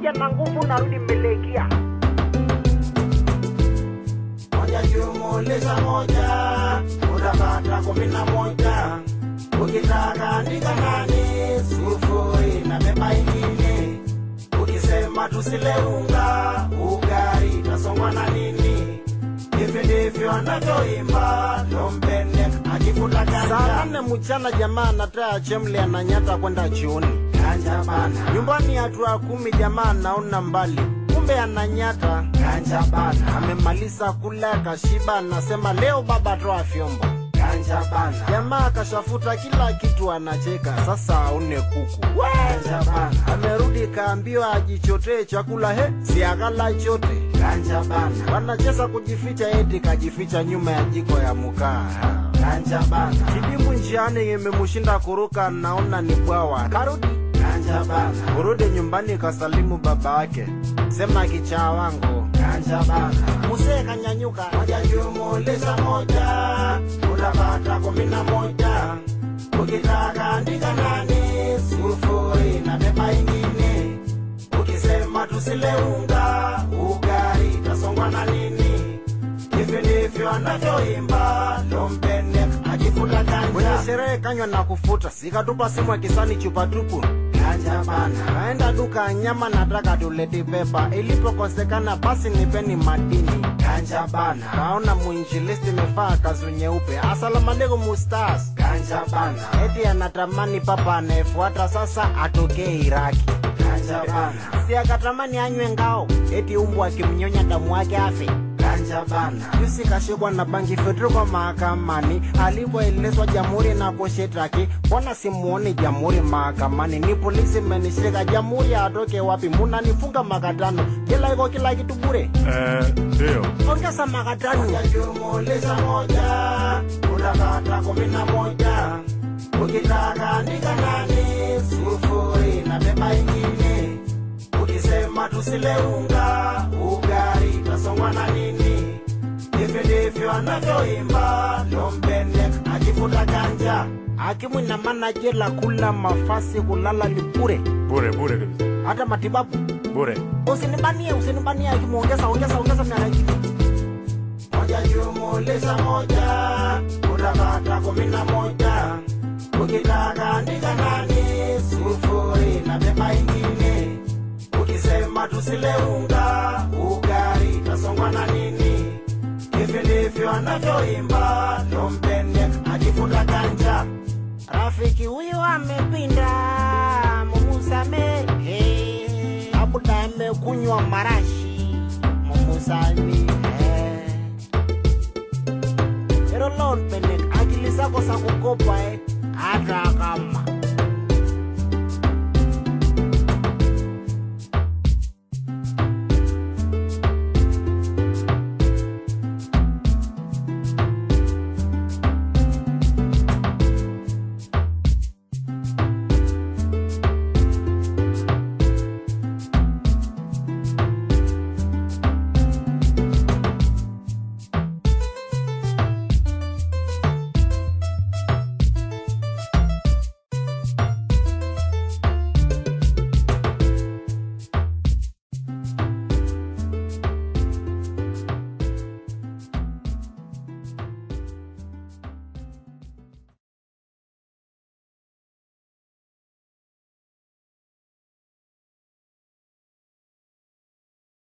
nakuja na nguvu narudi mbelekia. Moja jumulisha moja, utapata 11. Ukitaka andika nani, sufuri na beba ingine. Ukisema tusile unga, ugali tasongwa na nini. Hivi ndivyo anavyoimba Lombene akifuta ganja. Saa 4 mchana jamaa anataa chemle ananyata kwenda chuoni. Ganja bana. Nyumbani hatua 10 jamaa naona mbali. Kumbe ananyata. Ganja bana. Amemaliza kula kashiba anasema leo baba toa vyombo. Ganja bana. Jamaa kashafuta kila kitu anacheka sasa aone kuku. Ganja bana. Amerudi kaambiwa ajichotee chakula si akala chote. Ganja bana. Wanacheza kujificha eti kajificha nyuma ya jiko ya mkaa. Ganja bana. Kidimu njiani imemshinda kuruka naona ni bwawa. Karudi. Ganja bana. Kurudi nyumbani kasalimu baba yake. Sema kichaa wangu. Ganja bana. Mzee kanyanyuka. Moja jumulisha moja, utapata 11. Ukitaka andika nani, sufuri na beba ingine. Ukisema tusile unga, ugali tasongwa na nini. Hivi ndivyo anavyoimba Lombene akifuta ganja. Kwenye sherehe kanywa na kufuta, sikatupa simu ya kisani chupa tupu. Ganja bana. Naenda duka nyama nataka tuleti pepa. Ilipokosekana basi nipeni madini. Ganja bana. Kaona mwinjilisti mefaa kazu nyeupe. Asalamu alaikum ustaz. Ganja bana. Eti anatamani papa anayefuata sasa atokee Iraki. Ganja bana. Si akatamani anywe ngao. Eti umbwa akimnyonya damu yake afe. Ganja bana. Yusi kashikwa na bangi fedru kwa mahakamani. Alipoelezwa jamhuri na kushitaki. Mbona simuoni jamhuri mahakamani? Ni polisi menishika jamhuri atoke wapi? Muna nifunga makatano. Kila iko kila kitu bure. Ndio. Ongeza makatano. Moja jumulisha moja, utapata 11. Ukitaka andika nani, sufuri na beba ingine. Ukisema tusile unga, ugali tasongwa na nini. Hivi ndivyo anavyoimba Lombene akifuta ganja. Hakimu ina maana jela kula mafasi kulala ni bure. Bure kabisa. Hata matibabu Bure. Usinibanie hakimu ongeza miaka ingine. Moja jumulisha moja, utapata 11. Ukitaka andika nani, sufuri na beba ingine. Ukisema tusile unga, ugali tasongwa na nini. Hivi ndivyo anavyoimba Lombene akifuta ganja. Rafiki huyu amepinda mumusamehe. Abuda amekunywa marashi mumusamehe. Ero Lombene akili zako za kukopa hata kama